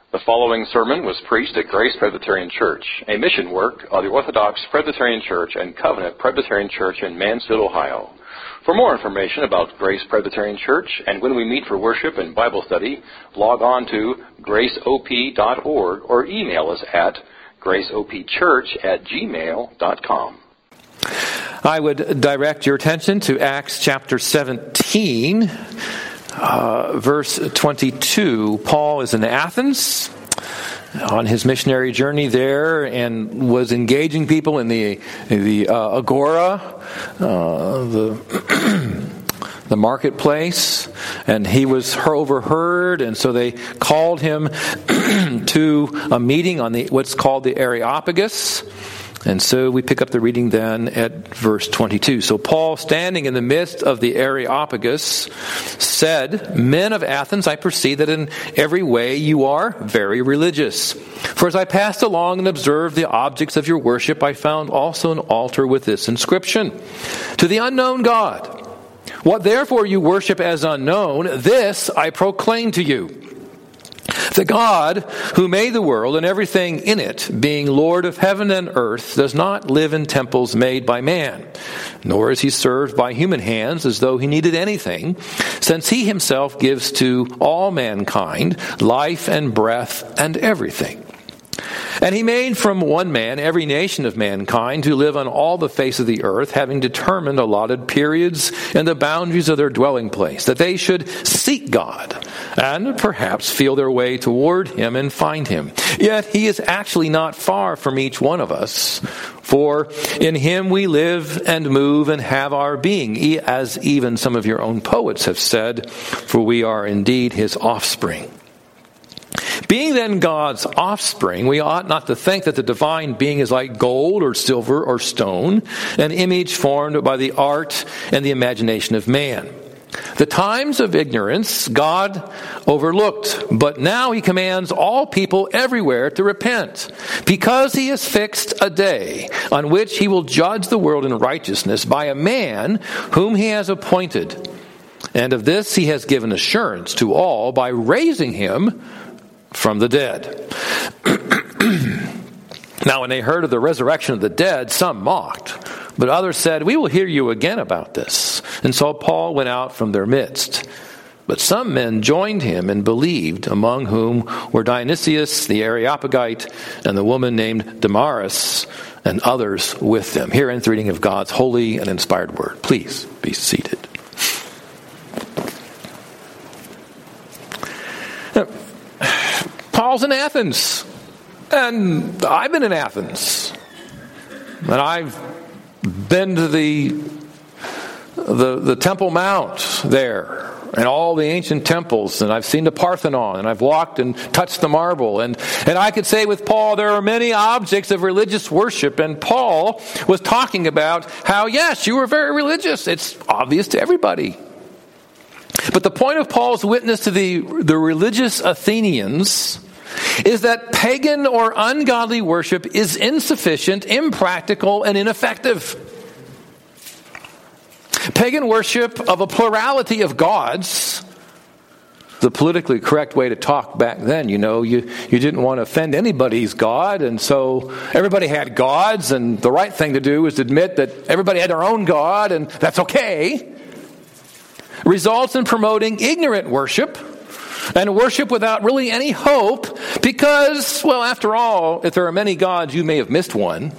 The following sermon was preached at Grace Presbyterian Church, a mission work of the Orthodox Presbyterian Church and Covenant Presbyterian Church in Mansfield, Ohio. For more information about Grace Presbyterian Church and when we meet for worship and Bible study, log on to graceop.org or email us at graceopchurch@gmail.com. I would direct your attention to Acts chapter 17, verse 22. Paul is in Athens on his missionary journey there and was engaging people in the agora, the marketplace, and he was overheard, and so they called him to a meeting on what's called the Areopagus. And so we pick up the reading then at verse 22. So Paul, standing in the midst of the Areopagus, said, "Men of Athens, I perceive that in every way you are very religious. For as I passed along and observed the objects of your worship, I found also an altar with this inscription: To the unknown God. What therefore you worship as unknown, this I proclaim to you. The God who made the world and everything in it, being Lord of heaven and earth, does not live in temples made by man, nor is he served by human hands as though he needed anything, since he himself gives to all mankind life and breath and everything. And he made from one man every nation of mankind to live on all the face of the earth, having determined allotted periods and the boundaries of their dwelling place, that they should seek God and perhaps feel their way toward him and find him. Yet he is actually not far from each one of us, for in him we live and move and have our being, as even some of your own poets have said, for we are indeed his offspring. Being then God's offspring, we ought not to think that the divine being is like gold or silver or stone, an image formed by the art and the imagination of man. The times of ignorance God overlooked, but now he commands all people everywhere to repent, because he has fixed a day on which he will judge the world in righteousness by a man whom he has appointed. And of this he has given assurance to all by raising him from the dead." Now when they heard of the resurrection of the dead, some mocked, but others said, "We will hear you again about this." And so Paul went out from their midst. But some men joined him and believed, among whom were Dionysius the Areopagite and the woman named Damaris, and others with them. Here ends the reading of God's holy and inspired word. Please be seated. Paul's in Athens, and I've been in Athens, and I've been to the Temple Mount there, and all the ancient temples, and I've seen the Parthenon, and I've walked and touched the marble, and I could say with Paul, there are many objects of religious worship, and Paul was talking about how, yes, you were very religious. It's obvious to everybody. But the point of Paul's witness to the religious Athenians is that pagan or ungodly worship is insufficient, impractical, and ineffective. Pagan worship of a plurality of gods, the politically correct way to talk back then, you didn't want to offend anybody's God, and so everybody had gods, and the right thing to do was to admit that everybody had their own God, and that's okay, results in promoting ignorant worship, and worship without really any hope, because, well, after all, if there are many gods, you may have missed one.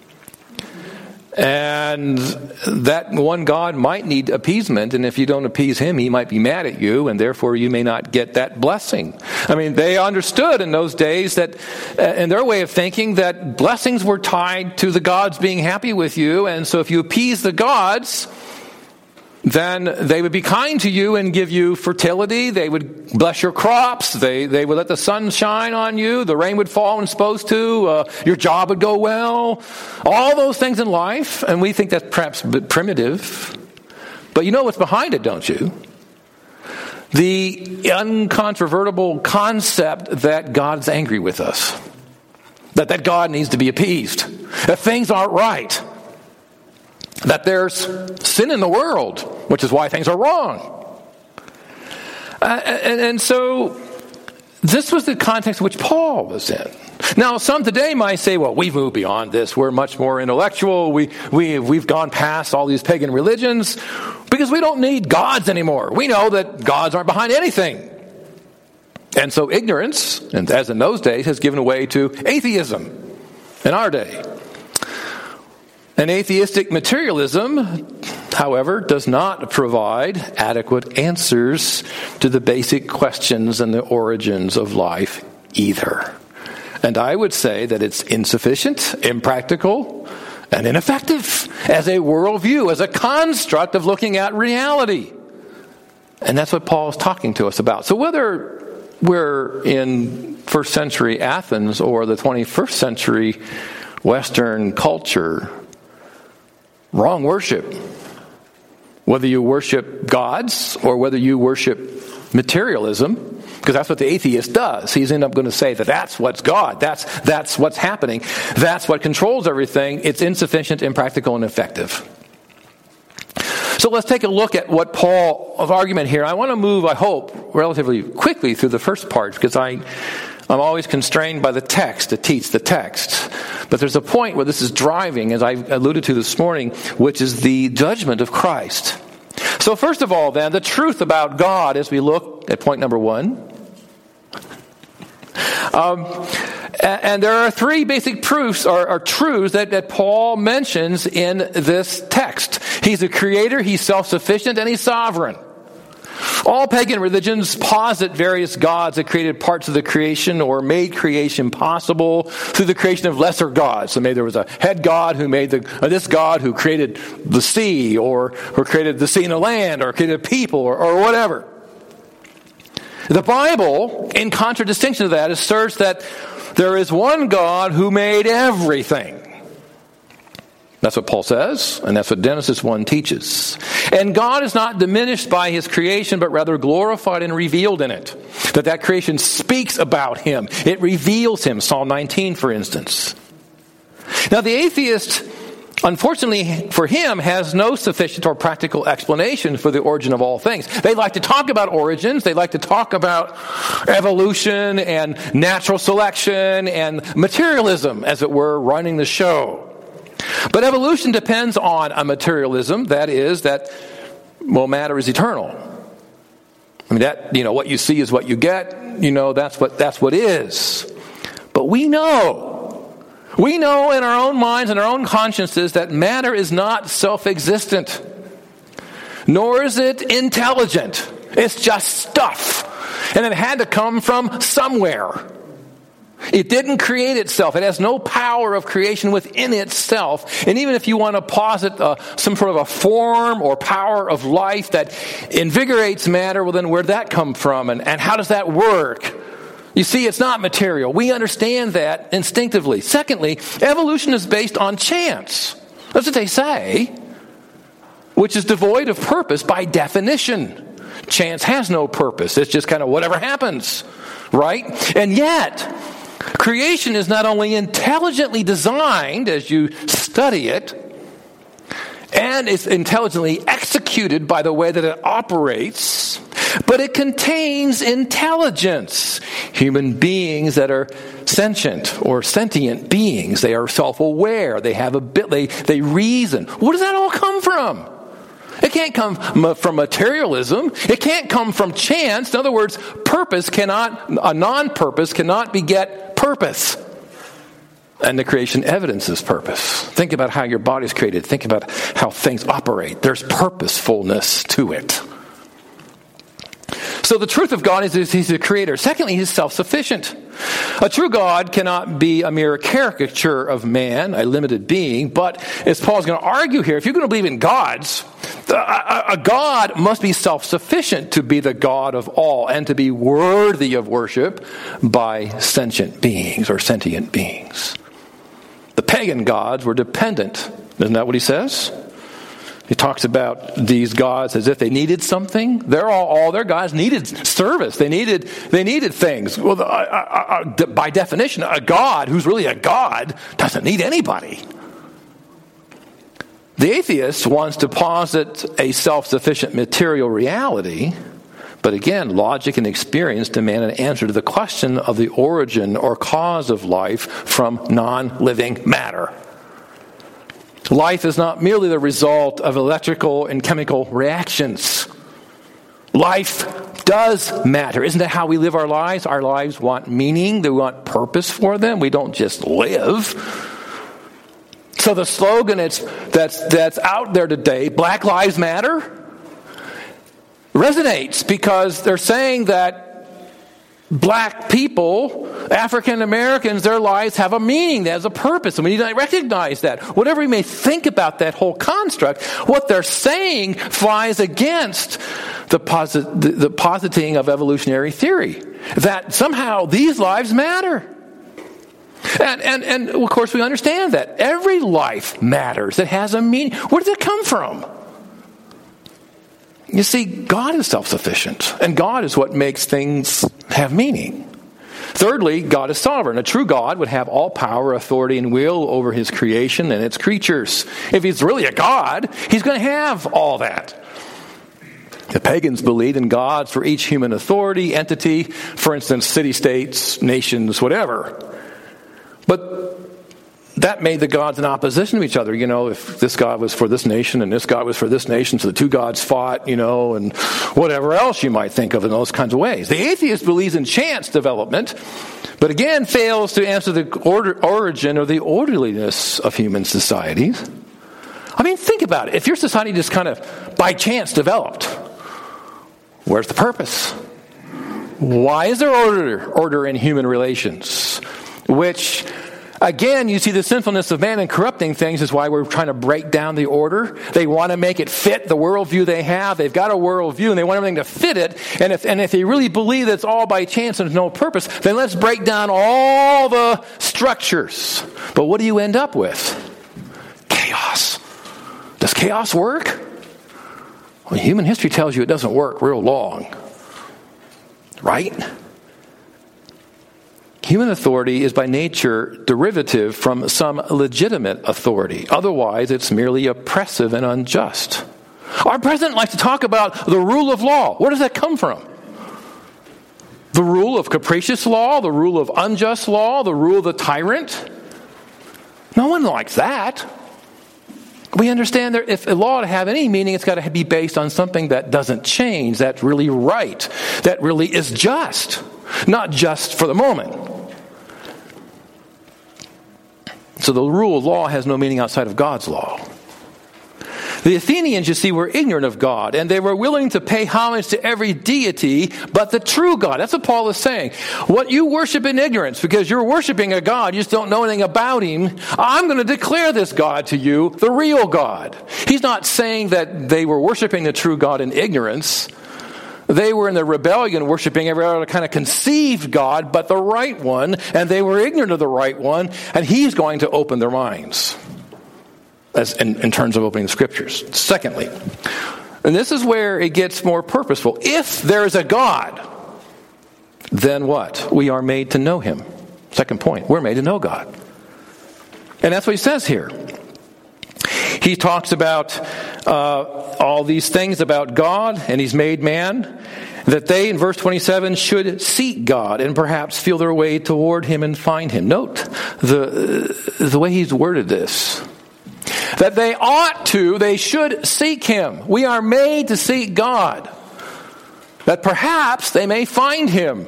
And that one God might need appeasement, and if you don't appease him, he might be mad at you, and therefore you may not get that blessing. I mean, they understood in those days that, in their way of thinking, that blessings were tied to the gods being happy with you, and so if you appease the gods, then they would be kind to you and give you fertility. They would bless your crops. They would let the sun shine on you. The rain would fall when it's supposed to. Your job would go well. All those things in life. And we think that's perhaps a bit primitive. But you know what's behind it, don't you? The uncontrovertible concept that God's angry with us. That God needs to be appeased. That things aren't right. That there's sin in the world, which is why things are wrong. And so this was the context in which Paul was in. Now, some today might say, well, we've moved beyond this. We're much more intellectual. We've gone past all these pagan religions because we don't need gods anymore. We know that gods aren't behind anything. And so ignorance, and as in those days, has given way to atheism in our day. And atheistic materialism, however, does not provide adequate answers to the basic questions and the origins of life either. And I would say that it's insufficient, impractical, and ineffective as a worldview, as a construct of looking at reality. And that's what Paul is talking to us about. So whether we're in first century Athens or the 21st century Western culture, wrong worship. Whether you worship gods or whether you worship materialism, because that's what the atheist does. He's end up going to say that that's what's God. That's what's happening. That's what controls everything. It's insufficient, impractical, and ineffective. So let's take a look at what Paul's argument here. I want to move, I hope, relatively quickly through the first part because I'm always constrained by the text to teach the text. But there's a point where this is driving, as I alluded to this morning, which is the judgment of Christ. So first of all, then, the truth about God as we look at point number 1. And there are 3 basic proofs or truths that Paul mentions in this text. He's a creator, he's self-sufficient, and he's sovereign. All pagan religions posit various gods that created parts of the creation or made creation possible through the creation of lesser gods. So maybe there was a head god who made this god who created the sea or created the sea and the land or created people or whatever. The Bible, in contradistinction to that, asserts that there is one God who made everything. That's what Paul says, and that's what Genesis 1 teaches. And God is not diminished by his creation, but rather glorified and revealed in it. That creation speaks about him. It reveals him. Psalm 19, for instance. Now, the atheist, unfortunately for him, has no sufficient or practical explanation for the origin of all things. They like to talk about origins. They like to talk about evolution and natural selection and materialism, as it were, running the show. But evolution depends on a materialism, that is, matter is eternal. I mean, what you see is what you get. That's what is. But we know in our own minds and our own consciences that matter is not self-existent, nor is it intelligent. It's just stuff, and it had to come from somewhere. It didn't create itself. It has no power of creation within itself. And even if you want to posit some sort of a form or power of life that invigorates matter, well, then where'd that come from? And how does that work? You see, it's not material. We understand that instinctively. Secondly, evolution is based on chance. That's what they say, which is devoid of purpose by definition. Chance has no purpose. It's just kind of whatever happens, right? And yet, creation is not only intelligently designed as you study it, and it's intelligently executed by the way that it operates, but it contains intelligence. Human beings that are sentient or sentient beings, they are self-aware, they have they reason. Where does that all come from? It can't come from materialism. It can't come from chance. In other words, a non-purpose cannot beget purpose. And the creation evidences purpose. Think about how your body is created. Think about how things operate. There's purposefulness to it. So the truth of God is he's a creator. Secondly, he's self-sufficient. A true God cannot be a mere caricature of man, a limited being, but as Paul's going to argue here, if you're going to believe in gods, a God must be self-sufficient to be the God of all and to be worthy of worship by sentient beings or sentient beings. The pagan gods were dependent. Isn't that what he says? He talks about these gods as if they needed something. All their gods needed service. They needed things. Well, by definition, a god who's really a god doesn't need anybody. The atheist wants to posit a self-sufficient material reality, But again, logic and experience demand an answer to the question of the origin or cause of life from non-living matter. Life is not merely the result of electrical and chemical reactions. Life does matter. Isn't that how we live our lives? Our lives want meaning. They want purpose for them. We don't just live. So the slogan that's out there today, Black Lives Matter, resonates because they're saying that black people, African Americans, their lives have a meaning, they have a purpose, and we need to recognize that. Whatever we may think about that whole construct, what they're saying flies against the positing of evolutionary theory, that somehow these lives matter. And of course we understand that every life matters. It has a meaning. Where does it come from? You see, God is self-sufficient, and God is what makes things have meaning. Thirdly, God is sovereign. A true God would have all power, authority, and will over his creation and its creatures. If he's really a God, he's going to have all that. The pagans believed in gods for each human authority, entity, for instance, city-states, nations, whatever. But that made the gods in opposition to each other. You know, if this God was for this nation and this God was for this nation, so the two gods fought, you know, and whatever else you might think of in those kinds of ways. The atheist believes in chance development, but again fails to answer the origin or the orderliness of human societies. I mean, think about it. If your society just kind of by chance developed, where's the purpose? Why is there order in human relations? Which, again, you see the sinfulness of man and corrupting things is why we're trying to break down the order. They want to make it fit the worldview they have. They've got a worldview and they want everything to fit it. And if they really believe that it's all by chance and there's no purpose, then let's break down all the structures. But what do you end up with? Chaos. Does chaos work? Well, human history tells you it doesn't work real long. Right? Human authority is by nature derivative from some legitimate authority. Otherwise, it's merely oppressive and unjust. Our president likes to talk about the rule of law. Where does that come from? The rule of capricious law, the rule of unjust law, the rule of the tyrant? No one likes that. We understand that if a law to have any meaning, it's got to be based on something that doesn't change, that's really right, that really is just, not just for the moment. So the rule of law has no meaning outside of God's law. The Athenians, you see, were ignorant of God, and they were willing to pay homage to every deity but the true God. That's what Paul is saying. What you worship in ignorance, because you're worshiping a God, you just don't know anything about him, I'm going to declare this God to you, the real God. He's not saying that they were worshiping the true God in ignorance. They were in the rebellion worshiping every other kind of conceived God, but the right one, and they were ignorant of the right one, and he's going to open their minds as in terms of opening the scriptures. Secondly, and this is where it gets more purposeful, if there is a God, then what? We are made to know him. Second point, we're made to know God. And that's what he says here. He talks about all these things about God, and he's made man, that they, in verse 27, should seek God and perhaps feel their way toward him and find him. Note the way he's worded this. That they should seek him. We are made to seek God. That perhaps they may find him.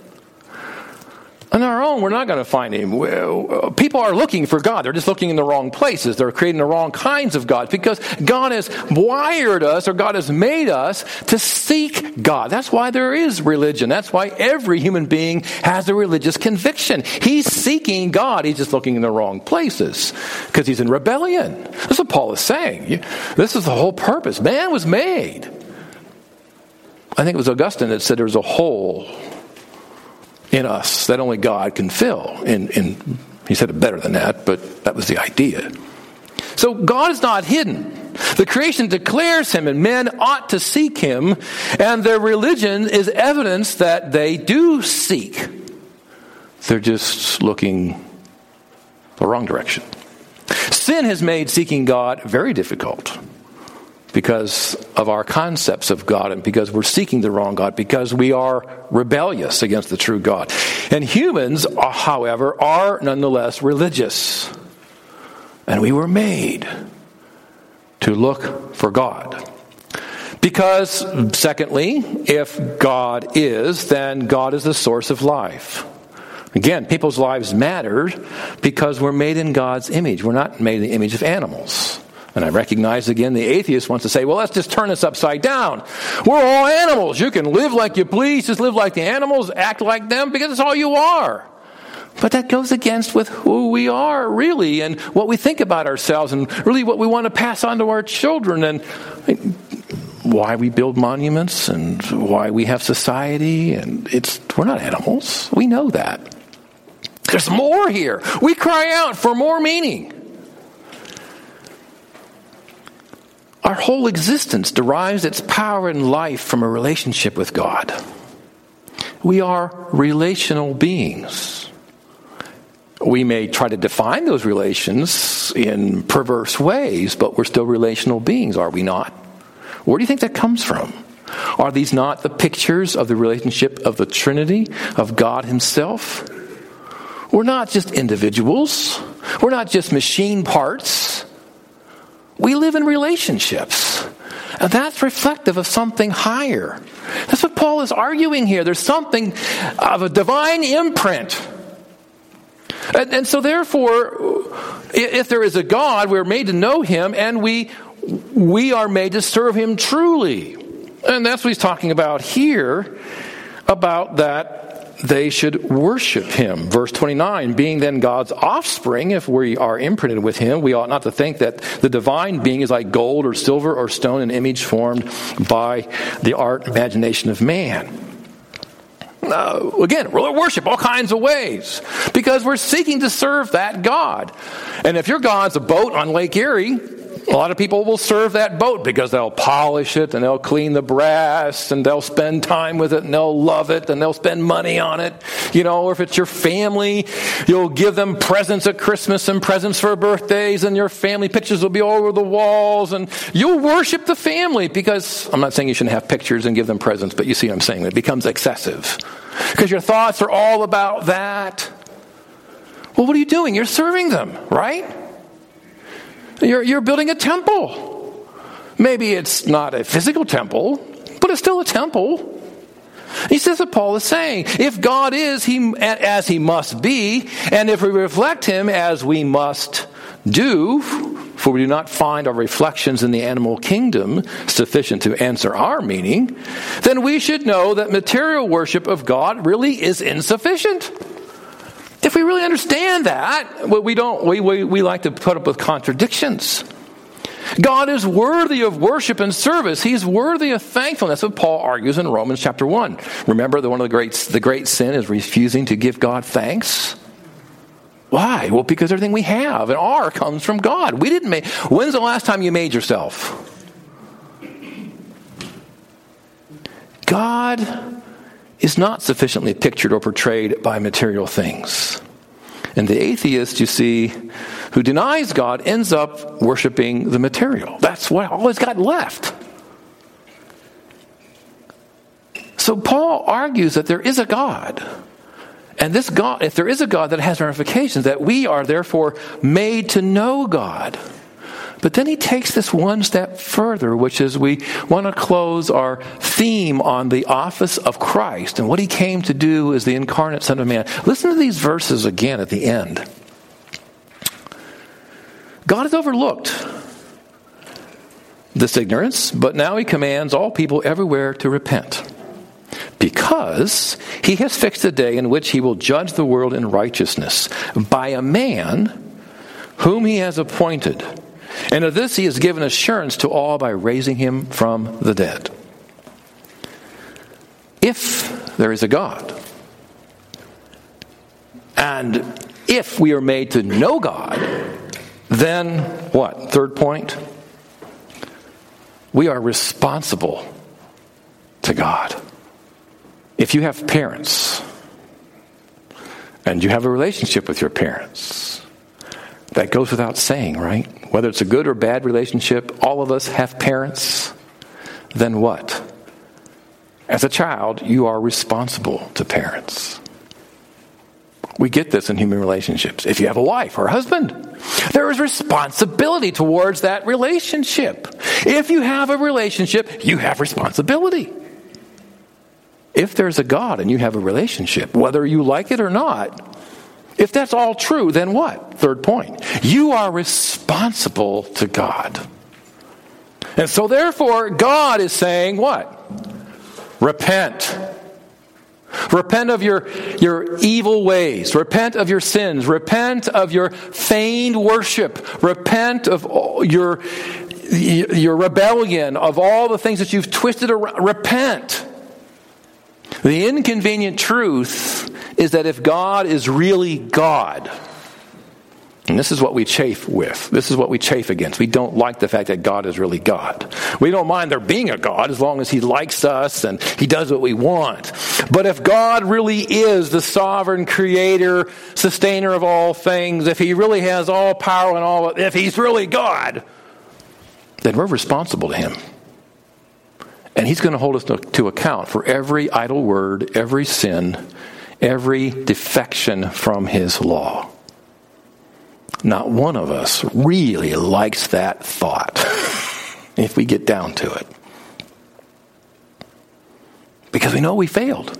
On our own, we're not going to find him. People are looking for God. They're just looking in the wrong places. They're creating the wrong kinds of gods because God has wired us, or God has made us to seek God. That's why there is religion. That's why every human being has a religious conviction. He's seeking God. He's just looking in the wrong places because he's in rebellion. That's what Paul is saying. This is the whole purpose. Man was made. I think it was Augustine that said there's a hole in us that only God can fill. He said it better than that, but that was the idea. So God is not hidden. The creation declares him, and men ought to seek him, and their religion is evidence that they do seek. They're just looking the wrong direction. Sin has made seeking God very difficult. because of our concepts of God and because we're seeking the wrong God, because we are rebellious against the true God. And humans, however, are nonetheless religious. And we were made to look for God. Because, secondly, if God is, then God is the source of life. Again, people's lives matter because we're made in God's image. We're not made in the image of animals. And I recognize, again, the atheist wants to say, well, let's just turn this upside down. We're all animals. You can live like you please, just live like the animals, act like them, because that's all you are. But that goes against with who we are, really, and what we think about ourselves, and really what we want to pass on to our children, and why we build monuments, and why we have society, and we're not animals. We know that. There's more here. We cry out for more meaning. Our whole existence derives its power and life from a relationship with God. We are relational beings. We may try to define those relations in perverse ways, but we're still relational beings, are we not? Where do you think that comes from? Are these not the pictures of the relationship of the Trinity, of God Himself? We're not just individuals. We're not just machine parts. We live in relationships. And that's reflective of something higher. That's what Paul is arguing here. There's something of a divine imprint. And so therefore, if there is a God, we're made to know Him, and we are made to serve Him truly. And that's what he's talking about here, about that they should worship Him. Verse 29, being then God's offspring, if we are imprinted with Him, we ought not to think that the divine being is like gold or silver or stone, an image formed by the art and imagination of man. Again, we'll worship all kinds of ways because we're seeking to serve that God. And if your God's a boat on Lake Erie, a lot of people will serve that boat because they'll polish it and they'll clean the brass and they'll spend time with it and they'll love it and they'll spend money on it. Or if it's your family, you'll give them presents at Christmas and presents for birthdays, and your family pictures will be all over the walls, and you'll worship the family because, I'm not saying you shouldn't have pictures and give them presents, but you see what I'm saying. It becomes excessive because your thoughts are all about that. Well, what are you doing? You're serving them, right? You're building a temple. Maybe it's not a physical temple, but it's still a temple. He says what Paul is saying. If God is as He must be, and if we reflect Him as we must do, for we do not find our reflections in the animal kingdom sufficient to answer our meaning, then we should know that material worship of God really is insufficient. If we really understand that, we like to put up with contradictions. God is worthy of worship and service. He's worthy of thankfulness. That's what Paul argues in Romans chapter 1. Remember that one of the great sin is refusing to give God thanks? Why? Well, because everything we have and are comes from God. We didn't make. When's the last time you made yourself? God is not sufficiently pictured or portrayed by material things. And the atheist, you see, who denies God ends up worshiping the material. That's what all he's got left. So Paul argues that there is a God. And this God, if there is a God, that has ramifications, that we are therefore made to know God. But then he takes this one step further, which is we want to close our theme on the office of Christ and what He came to do as the incarnate Son of Man. Listen to these verses again at the end. God has overlooked this ignorance, but now He commands all people everywhere to repent, because He has fixed a day in which He will judge the world in righteousness by a man whom He has appointed. And of this He has given assurance to all by raising Him from the dead. If there is a God, and if we are made to know God, then what? Third point, we are responsible to God. If you have parents, and you have a relationship with your parents, That goes without saying, right? Whether it's a good or bad relationship, all of us have parents. Then what? As a child, you are responsible to parents. We get this in human relationships. If you have a wife or a husband, there is responsibility towards that relationship. If you have a relationship, you have responsibility. If there's a God and you have a relationship, whether you like it or not, if that's all true, then what? Third point. You are responsible to God. And so therefore, God is saying what? Repent. Repent of your evil ways. Repent of your sins. Repent of your feigned worship. Repent of your rebellion, of all the things that you've twisted around. Repent. The inconvenient truth is that if God is really God, and this is what we chafe with. This is what we chafe against. We don't like the fact that God is really God. We don't mind there being a God as long as He likes us and He does what we want. But if God really is the sovereign creator, sustainer of all things, if He really has all power and all, if He's really God, then we're responsible to Him. And He's going to hold us to account for every idle word, every sin, every defection from His law. Not one of us really likes that thought, if we get down to it. Because we know we failed.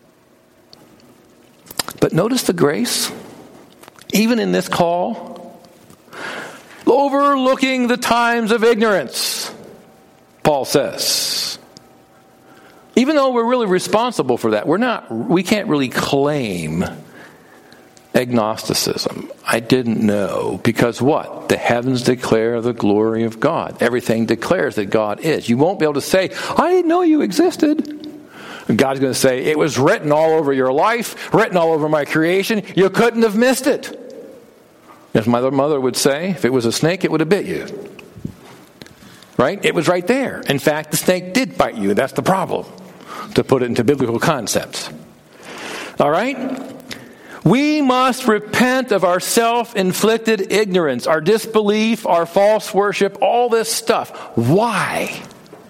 But notice the grace, even in this call, overlooking the times of ignorance, Paul says. Even though we're really responsible for that, we can't really claim agnosticism. I didn't know. Because what? The heavens declare the glory of God. Everything declares that God is. You won't be able to say, I didn't know you existed. And God's going to say, it was written all over your life, written all over my creation. You couldn't have missed it. As my mother would say, if it was a snake, it would have bit you. Right? It was right there. In fact, the snake did bite you. That's the problem, to put it into biblical concepts. All right? We must repent of our self-inflicted ignorance, our disbelief, our false worship, all this stuff. Why?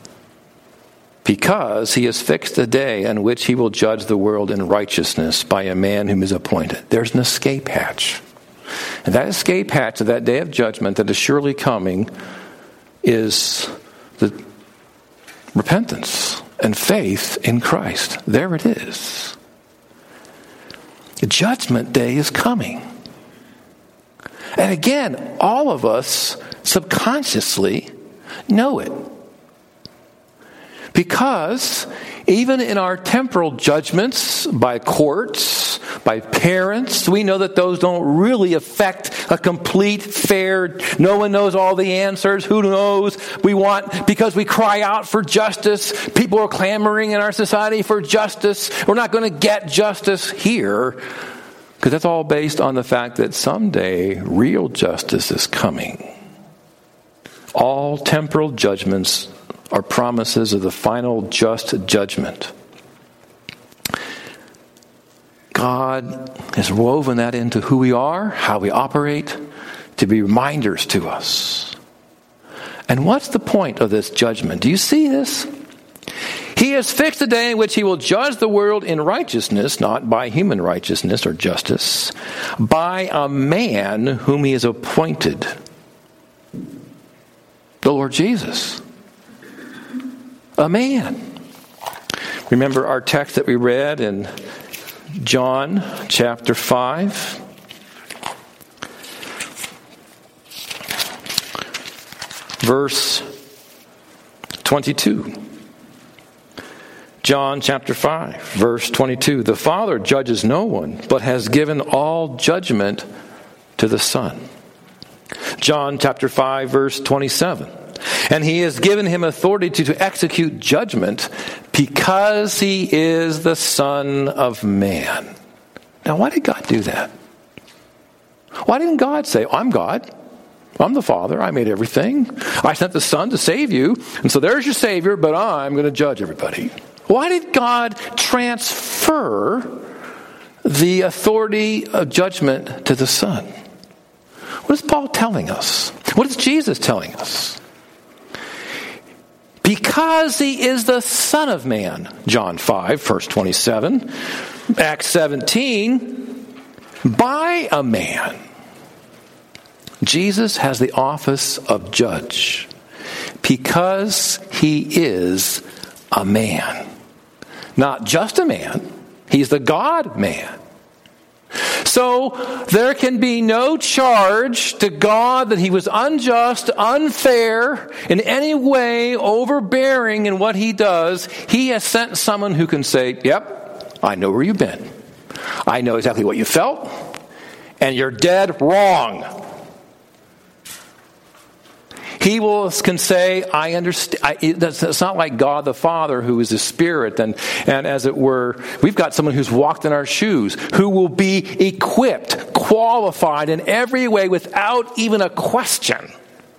Because He has fixed a day on which He will judge the world in righteousness by a man whom Is appointed. There's an escape hatch. And that escape hatch of that day of judgment that is surely coming is the repentance and faith in Christ. There it is. The judgment day is coming. And again, all of us subconsciously know it. Because even in our temporal judgments by courts, by parents, we know that those don't really affect a complete, fair, no one knows all the answers, who knows, because we cry out for justice. People are clamoring in our society for justice. We're not going to get justice here, because that's all based on the fact that someday real justice is coming. All temporal judgments are promises of the final just judgment. God has woven that into who we are, how we operate, to be reminders to us. And what's the point of this judgment? Do you see this? He has fixed a day in which He will judge the world in righteousness, not by human righteousness or justice, by a man whom He has appointed. The Lord Jesus. A man. Remember our text that we read in John chapter 5? Verse 22. John chapter 5, verse 22. The Father judges no one, but has given all judgment to the Son. John chapter 5, verse 27. And He has given Him authority to execute judgment because He is the Son of Man. Now, why did God do that? Why didn't God say, I'm God, I'm the Father, I made everything, I sent the Son to save you, and so there's your Savior, but I'm going to judge everybody? Why did God transfer the authority of judgment to the Son? What is Paul telling us? What is Jesus telling us? Because he is the Son of Man. John 5, verse 27. Acts 17. By a man. Jesus has the office of judge. Because he is a man. Not just a man. He's the God-man. So there can be no charge to God that he was unjust, unfair, in any way overbearing in what he does. He has sent someone who can say, yep, I know where you've been. I know exactly what you felt, and you're dead wrong. He can say, I understand. It's not like God the Father, who is a spirit, and as it were, we've got someone who's walked in our shoes, who will be equipped, qualified in every way without even a question,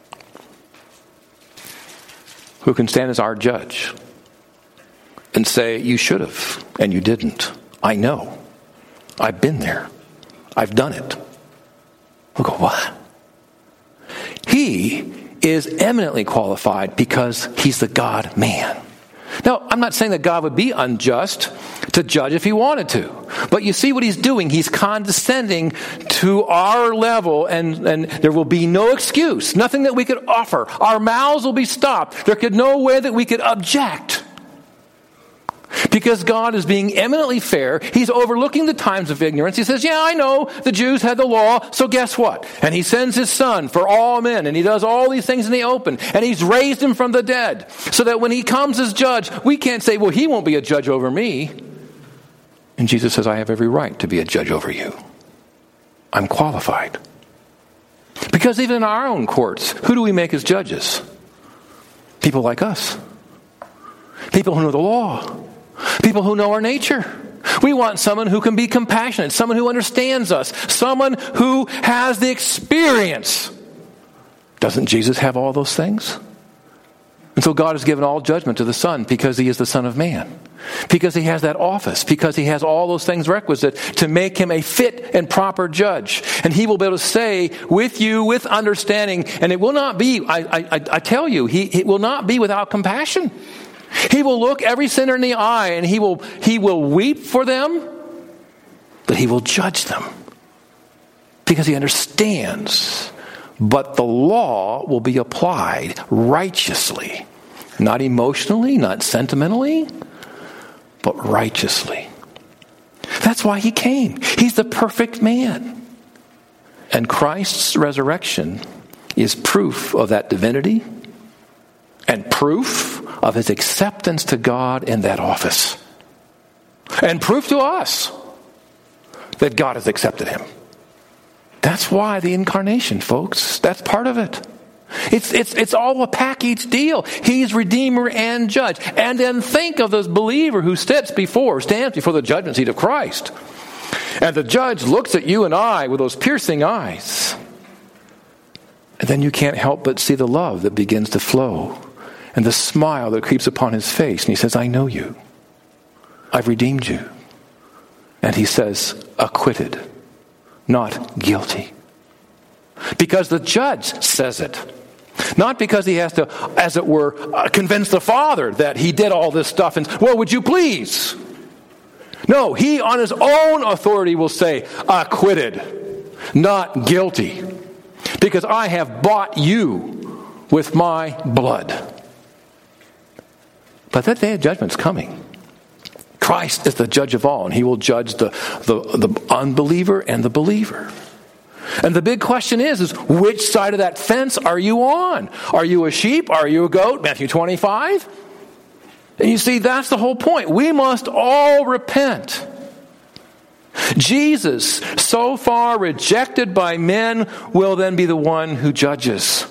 who can stand as our judge and say, you should have, and you didn't. I know. I've been there. I've done it. We'll go, what? He is eminently qualified because he's the God-man. Now, I'm not saying that God would be unjust to judge if he wanted to. But you see what he's doing. He's condescending to our level, and there will be no excuse, nothing that we could offer. Our mouths will be stopped. There could no way that we could object. Because God is being eminently fair. He's overlooking the times of ignorance. He says, yeah, I know the Jews had the law, so guess what? And he sends his son for all men, and he does all these things in the open, and he's raised him from the dead, so that when he comes as judge, we can't say, well, he won't be a judge over me. And Jesus says, I have every right to be a judge over you. I'm qualified. Because even in our own courts, who do we make as judges? People like us. People who know the law. People who know our nature. We want someone who can be compassionate, someone who understands us, someone who has the experience. Doesn't Jesus have all those things? And so God has given all judgment to the Son because he is the Son of Man. Because he has that office. Because he has all those things requisite to make him a fit and proper judge. And he will be able to say with you, with understanding, and it will not be, I tell you, it will not be without compassion. He will look every sinner in the eye, and he will weep for them, but he will judge them because he understands. But the law will be applied righteously, not emotionally, not sentimentally, but righteously. That's why he came. He's the perfect man. And Christ's resurrection is proof of that divinity and proof of his acceptance to God in that office. And proof to us that God has accepted him. That's why the incarnation, folks. That's part of it. It's all a package deal. He's Redeemer and Judge. And then think of this believer who stands before the judgment seat of Christ. And the judge looks at you and I with those piercing eyes. And then you can't help but see the love that begins to flow. And the smile that creeps upon his face. And he says, I know you. I've redeemed you. And he says, acquitted, not guilty. Because the judge says it. Not because he has to, as it were, convince the Father that he did all this stuff and, well, would you please? No, he on his own authority will say, acquitted, not guilty. Because I have bought you with my blood. But that day of judgment is coming. Christ is the judge of all, and he will judge the unbeliever and the believer. And the big question is which side of that fence are you on? Are you a sheep? Are you a goat? Matthew 25. And you see, that's the whole point. We must all repent. Jesus, so far rejected by men, will then be the one who judges.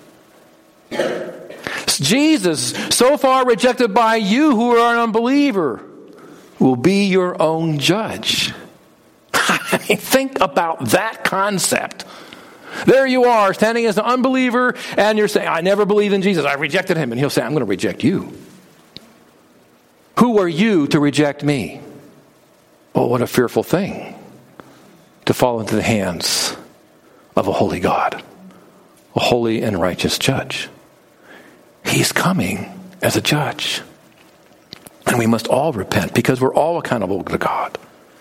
Jesus, so far rejected by you who are an unbeliever, will be your own judge. Think about that concept. There you are, standing as an unbeliever, and you're saying, I never believed in Jesus. I rejected him. And he'll say, I'm going to reject you. Who are you to reject me? Oh, what a fearful thing to fall into the hands of a holy God, a holy and righteous judge. He's coming as a judge. And we must all repent because we're all accountable to God.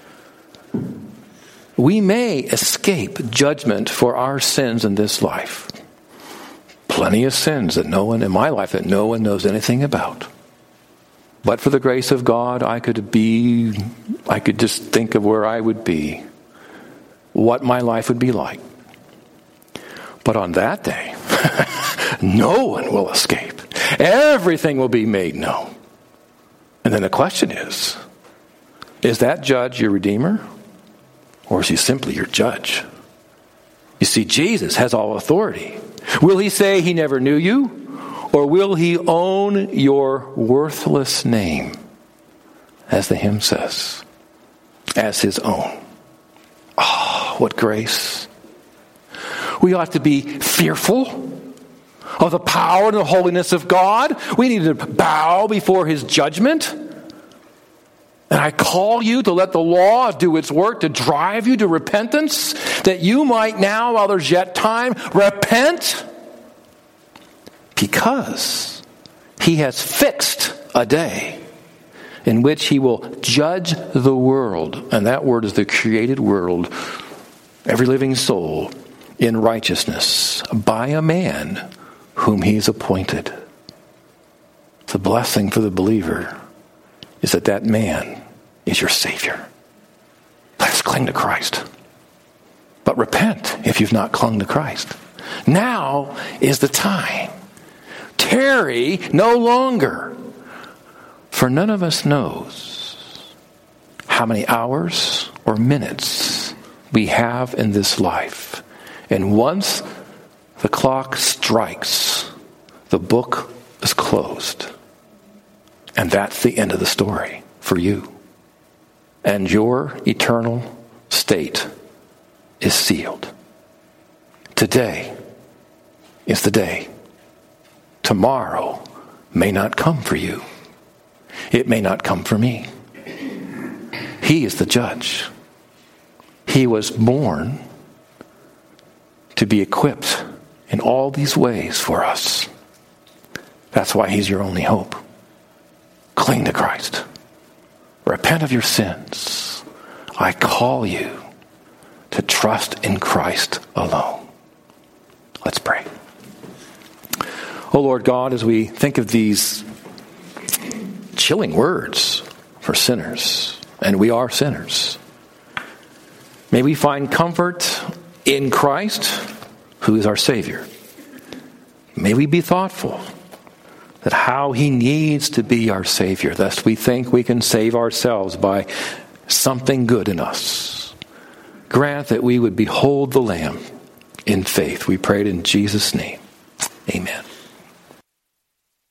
We may escape judgment for our sins in this life. Plenty of sins that no one in my life that no one knows anything about. But for the grace of God, I could just think of where I would be, what my life would be like. But on that day, no one will escape. Everything will be made known. And then the question is that judge your Redeemer? Or is he simply your judge? You see, Jesus has all authority. Will he say he never knew you? Or will he own your worthless name, as the hymn says, as his own? Oh, what grace. We ought to be fearful of the power and the holiness of God. We need to bow before his judgment. And I call you to let the law do its work to drive you to repentance, that you might now, while there's yet time, repent, because he has fixed a day in which he will judge the world. And that word is the created world, every living soul, in righteousness by a man whom he's appointed. The blessing for the believer is that man is your Savior. Let's cling to Christ. But repent if you've not clung to Christ. Now is the time. Tarry no longer. For none of us knows how many hours or minutes we have in this life. And once the clock strikes, the book is closed. And that's the end of the story for you. And your eternal state is sealed. Today is the day. Tomorrow may not come for you. It may not come for me. He is the judge. He was born to be equipped in all these ways for us. That's why he's your only hope. Cling to Christ. Repent of your sins. I call you to trust in Christ alone. Let's pray. Oh Lord God, as we think of these chilling words for sinners, and we are sinners, may we find comfort in Christ, who is our Savior. May we be thoughtful that how he needs to be our Savior, lest we think we can save ourselves by something good in us. Grant that we would behold the Lamb in faith. We pray it in Jesus' name. Amen.